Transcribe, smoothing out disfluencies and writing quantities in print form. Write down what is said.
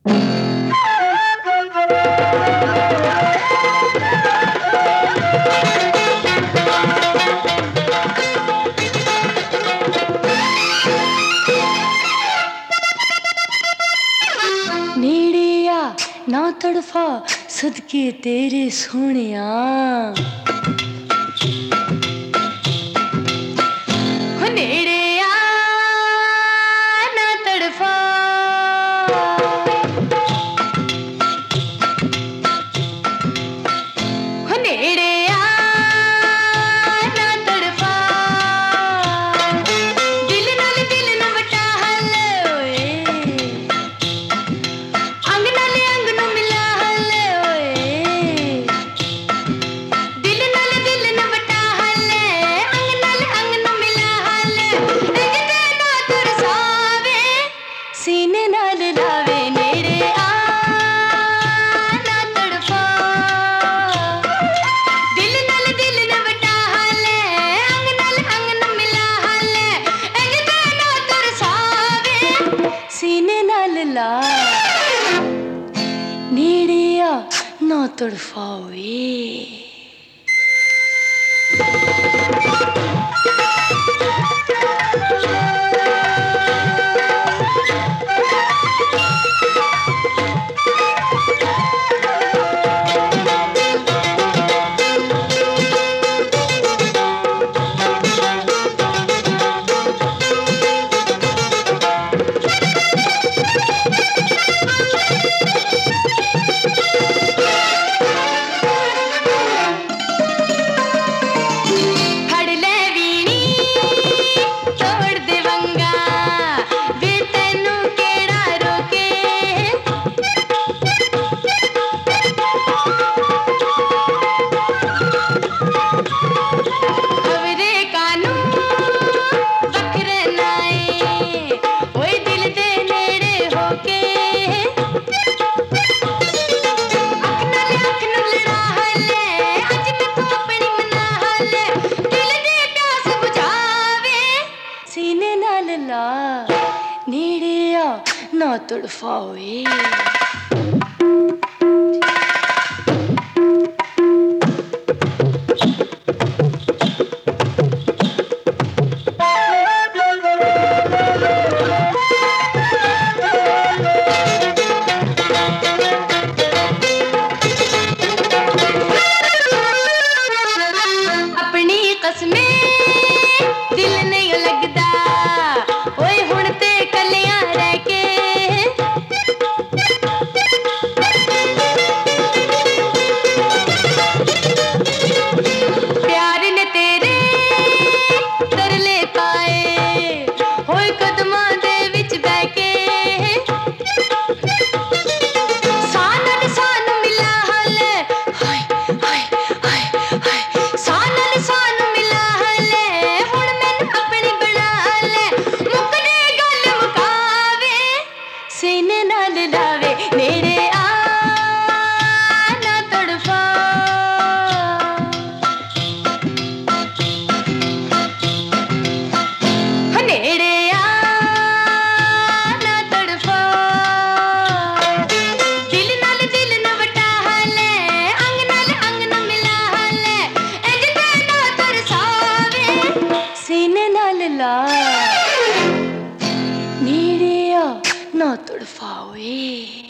नेड़े आ ना तड़फा सदके तेरे सोहणिया नेड़े आ ना तड़फा नेड़े आ ना तड़फा दिल न वटा हल ओए अंग नाल अंग नू मिला हल ओए दिल न वटा हल अंग नाल अंग नू मिला हल इंज ते ना तरसावे सीने नाल लावे नेड़े आ ना तड़फा दिल न वटा हल अंग नाल अंग नू मिला हल इंज ते ना तरसावे सीने नाल ला नेड़े आ ना तड़फावे फड़ ले वीणी तोड़ दे वंगा वे तैनू केड़ा रोके खबरे कानू वखरे नाए ओए दिल दे नेड़े होके अख नू लड़ा हले अज मैं अपनी मना हले दिल दी प्यास बुझावे सीने नाल ला नेड़े आ ना तड़फावे अपनी कसमें दिल नहीं लगदा ओए हुण ते कलियां रह के प्यार ने तेरे तरले पाए होए कदमां दे विच बह के सानू मिला हल हाय हाय हाय हाय सानू मिला हल हुण मैनू अपनी बना हल मुकदे गल मुकावे सीने नाल लावे नेड़े आ ना तड़फा नेड़े आ ना तड़फा दिल न वटा हल अंग नाल अंग नू मिला हल इंज ते ना तरसावे सीने नाल ला नेड़े आ ना तड़फावे।